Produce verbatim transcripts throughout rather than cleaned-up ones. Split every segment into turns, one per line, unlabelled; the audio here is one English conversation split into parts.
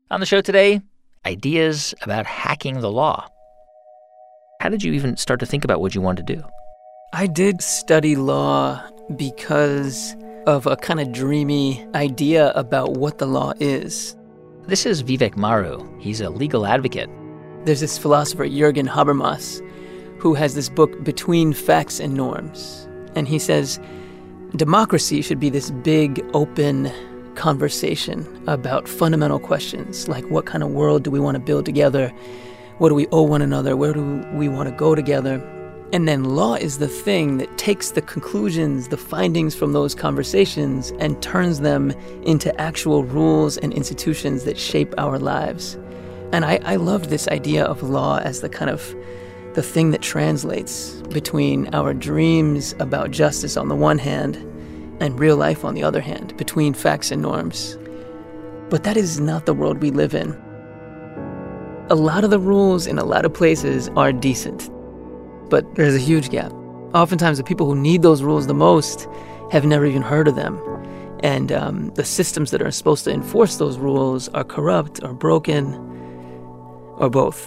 On the show today, ideas about hacking the law. How did you even start to think about what you wanted to do?
I did study law because of a kind of dreamy idea about what the law is.
This is Vivek Maru. He's a legal advocate.
There's this philosopher, Jürgen Habermas, who has this book, Between Facts and Norms. And he says democracy should be this big, open conversation about fundamental questions, like what kind of world do we want to build together? What do we owe one another? Where do we want to go together? And then law is the thing that takes the conclusions, the findings from those conversations and turns them into actual rules and institutions that shape our lives. And I, I loved this idea of law as the kind of the thing that translates between our dreams about justice on the one hand and real life on the other hand, between facts and norms. But that is not the world we live in. A lot of the rules in a lot of places are decent, but there's a huge gap. Oftentimes, the people who need those rules the most have never even heard of them. And um, the systems that are supposed to enforce those rules are corrupt or broken or both.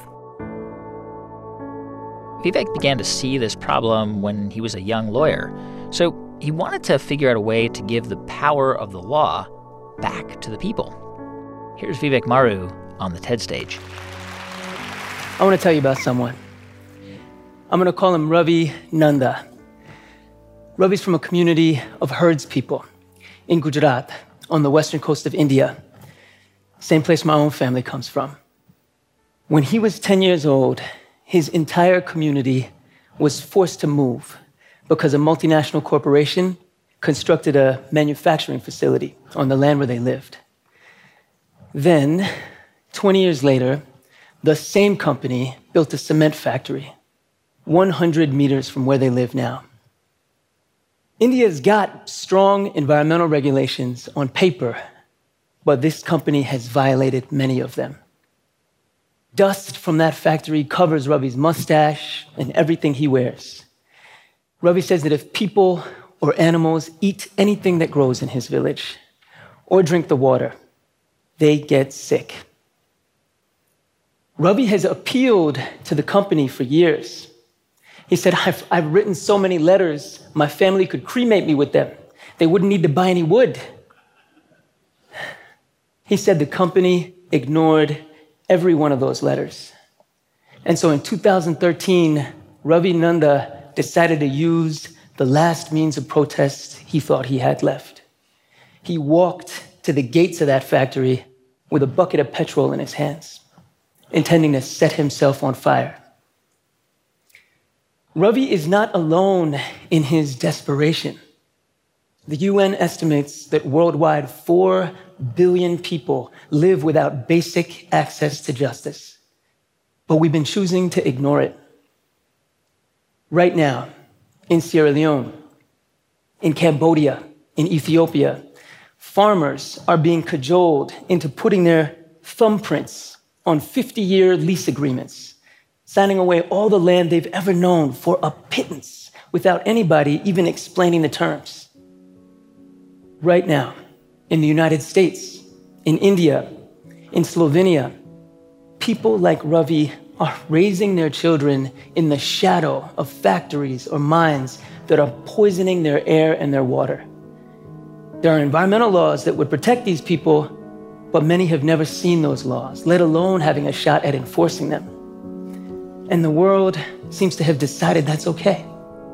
Vivek began to see this problem when he was a young lawyer. So he wanted to figure out a way to give the power of the law back to the people. Here's Vivek Maru on the TED stage.
I want to tell you about someone. I'm going to call him Ravi Nanda. Ravi's from a community of herds people in Gujarat on the western coast of India, same place my own family comes from. When he was ten years old, his entire community was forced to move because a multinational corporation constructed a manufacturing facility on the land where they lived. Then, twenty years later, the same company built a cement factory one hundred meters from where they live now. India's got strong environmental regulations on paper, but this company has violated many of them. Dust from that factory covers Ravi's mustache and everything he wears. Ravi says that if people or animals eat anything that grows in his village or drink the water, they get sick. Ravi has appealed to the company for years. He said, I've, I've written so many letters, my family could cremate me with them. They wouldn't need to buy any wood. He said the company ignored every one of those letters. And so in two thousand thirteen, Ravi Nanda decided to use the last means of protest he thought he had left. He walked to the gates of that factory with a bucket of petrol in his hands, intending to set himself on fire. Ravi is not alone in his desperation. The U N estimates that worldwide four billion people live without basic access to justice, but we've been choosing to ignore it. Right now, in Sierra Leone, in Cambodia, in Ethiopia, farmers are being cajoled into putting their thumbprints on fifty-year lease agreements, signing away all the land they've ever known for a pittance without anybody even explaining the terms. Right now, in the United States, in India, in Slovenia, people like Ravi are raising their children in the shadow of factories or mines that are poisoning their air and their water. There are environmental laws that would protect these people, but many have never seen those laws, let alone having a shot at enforcing them. And the world seems to have decided that's okay.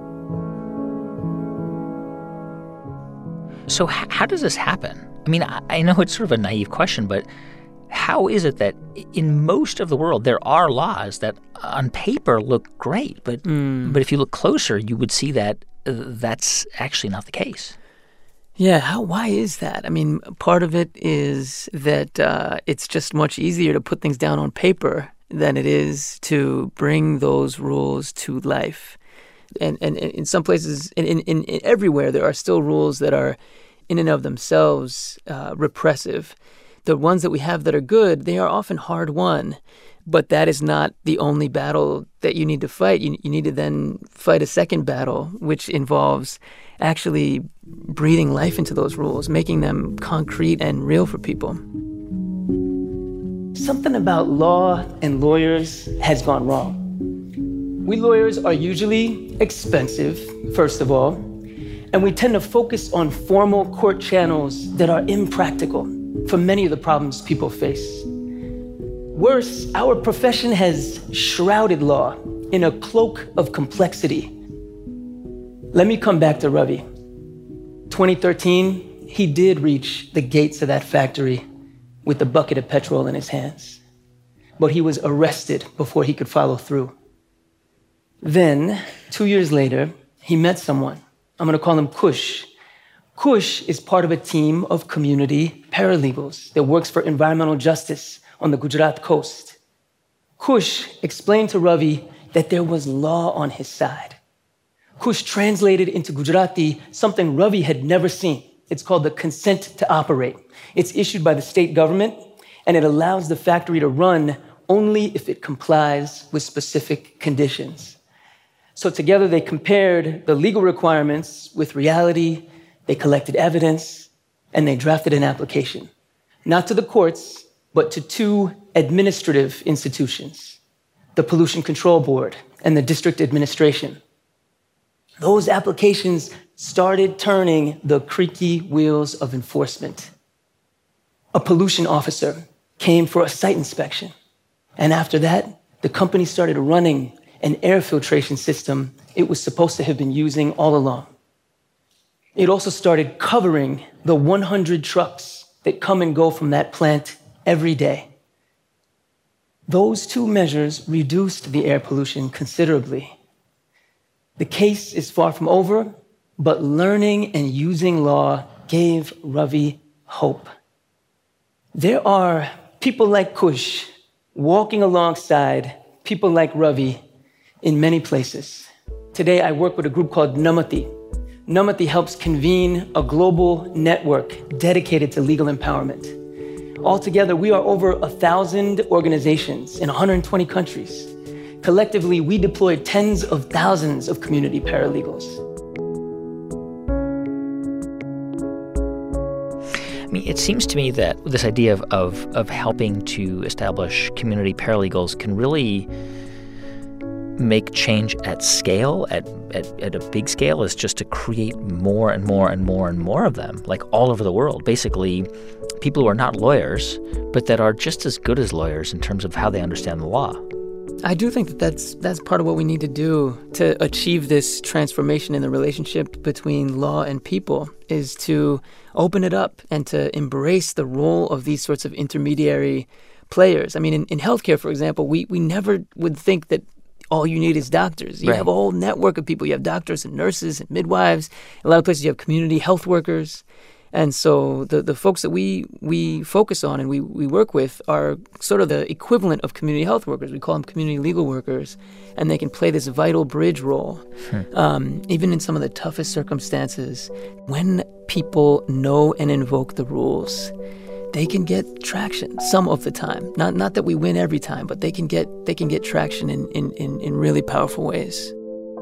So h- how does this happen? I mean, I, I know it's sort of a naive question, but how is it that in most of the world there are laws that on paper look great, but mm. but if you look closer, you would see that uh, that's actually not the case?
Yeah, how, why is that? I mean, part of it is that uh, it's just much easier to put things down on paper than it is to bring those rules to life. And, and, and in some places, in, in, in everywhere, there are still rules that are in and of themselves uh, repressive. The ones that we have that are good, they are often hard won. But that is not the only battle that you need to fight. You, you need to then fight a second battle, which involves actually breathing life into those rules, making them concrete and real for people. something about law and lawyers has gone wrong. We lawyers are usually expensive, first of all, and we tend to focus on formal court channels that are impractical for many of the problems people face. Worse, our profession has shrouded law in a cloak of complexity. Let me come back to Ravi. twenty thirteen, he did reach the gates of that factory with a bucket of petrol in his hands. But he was arrested before he could follow through. Then, two years later, he met someone. I'm gonna call him Kush. Kush is part of a team of community paralegals that works for environmental justice on the Gujarat coast. Kush explained to Ravi that there was law on his side. Kush translated into Gujarati something Ravi had never seen. It's called the consent to operate. It's issued by the state government, and it allows the factory to run only if it complies with specific conditions. So together they compared the legal requirements with reality, they collected evidence, and they drafted an application. Not to the courts, but to two administrative institutions, the Pollution Control Board and the district administration. Those applications started turning the creaky wheels of enforcement. A pollution officer came for a site inspection. And after that, the company started running an air filtration system it was supposed to have been using all along. It also started covering the one hundred trucks that come and go from that plant every day. Those two measures reduced the air pollution considerably. The case is far from over, but learning and using law gave Ravi hope. There are people like Kush walking alongside people like Ravi in many places. Today, I work with a group called Namati. Namati helps convene a global network dedicated to legal empowerment. Altogether, we are over a thousand organizations in one hundred twenty countries. Collectively, we deploy tens of thousands of community paralegals.
I mean, it seems to me that this idea of, of, of helping to establish community paralegals can really make change at scale, at, at, at a big scale, is just to create more and more and more and more of them, like all over the world. Basically, people who are not lawyers, but that are just as good as lawyers in terms of how they understand the law.
I do think that that's, that's part of what we need to do to achieve this transformation in the relationship between law and people, is to open it up and to embrace the role of these sorts of intermediary players. I mean, in, in healthcare, for example, we, we never would think that all you need is doctors. You
right.
have a whole network of people. You have doctors and nurses and midwives. In a lot of places you have community health workers. And so the, the folks that we we focus on and we, we work with are sort of the equivalent of community health workers. We call them community legal workers. And they can play this vital bridge role, hmm. um, even in some of the toughest circumstances. When people know and invoke the rules, they can get traction some of the time. Not not that we win every time, but they can get they can get traction in, in, in, in really powerful ways.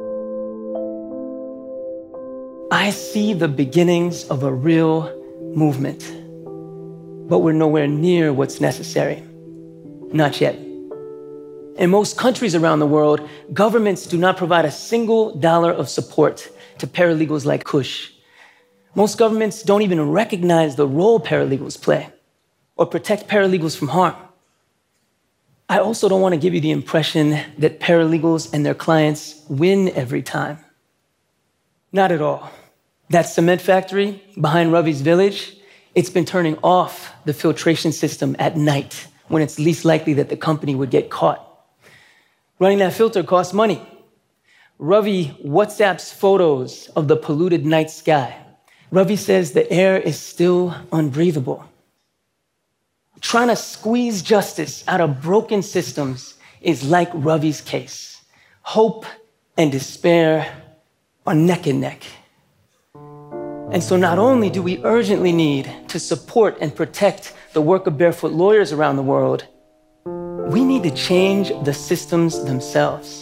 I see the beginnings of a real movement, but we're nowhere near what's necessary. Not yet. In most countries around the world, governments do not provide a single dollar of support to paralegals like Kush. Most governments don't even recognize the role paralegals play or protect paralegals from harm. I also don't want to give you the impression that paralegals and their clients win every time. Not at all. That cement factory behind Ravi's village, it's been turning off the filtration system at night when it's least likely that the company would get caught. Running that filter costs money. Ravi WhatsApps photos of the polluted night sky. Ravi says the air is still unbreathable. Trying to squeeze justice out of broken systems is like Ravi's case. Hope and despair are neck and neck. And so not only do we urgently need to support and protect the work of barefoot lawyers around the world, we need to change the systems themselves.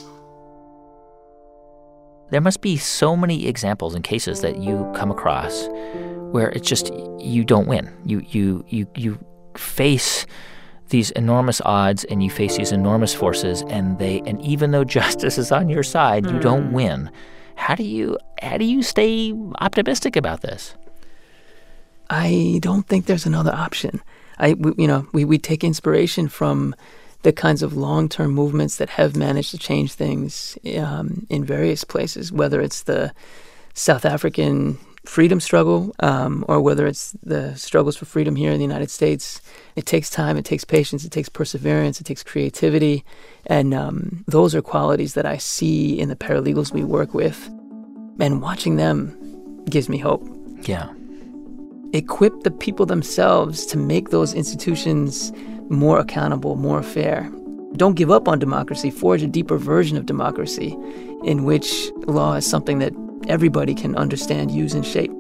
There must be so many examples and cases that you come across where it's just you don't win. You you you you face these enormous odds and you face these enormous forces, and they and even though justice is on your side, you don't win. How do you how do you stay optimistic about this?
I don't think there's another option. I we, you know we we take inspiration from the kinds of long-term movements that have managed to change things um, in various places, whether it's the South African freedom struggle um, or whether it's the struggles for freedom here in the United States. It takes time, it takes patience, it takes perseverance, it takes creativity. And um, those are qualities that I see in the paralegals we work with. And watching them gives me hope.
Yeah.
Equip the people themselves to make those institutions more accountable, more fair. Don't give up on democracy. Forge a deeper version of democracy in which law is something that everybody can understand, use, and shape.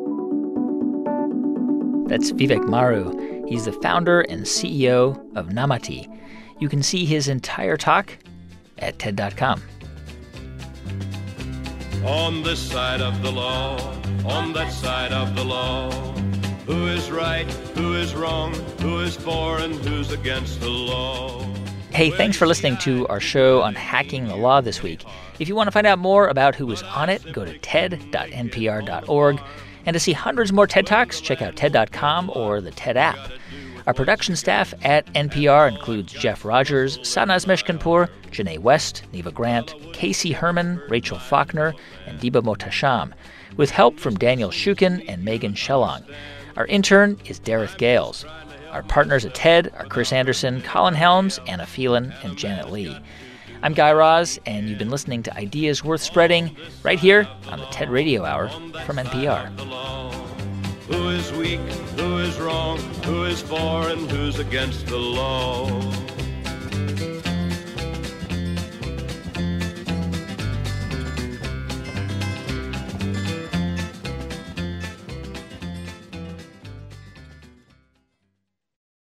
That's Vivek Maru. He's the founder and C E O of Namati. You can see his entire talk at TED dot com.
On this side of the law, on that side of the law, who is right, who is wrong, who is for and who's against the law?
Hey, thanks for listening to our show on hacking the law this week. If you want to find out more about who was on it, go to ted dot n p r dot org. And to see hundreds more TED Talks, check out ted dot com or the TED app. Our production staff at N P R includes Jeff Rogers, Sanaz Meshkinpour, Janae West, Neva Grant, Casey Herman, Rachel Faulkner, and Diba Mohtasham, with help from Daniel Shukin and Megan Shellong. Our intern is Dareth Gales. Our partners at TED are Chris Anderson, Colin Helms, Anna Phelan, and Janet Lee. I'm Guy Raz, and you've been listening to Ideas Worth Spreading right here on the TED Radio Hour from N P R.
Who is weak, who is wrong, who is for and who's against the law?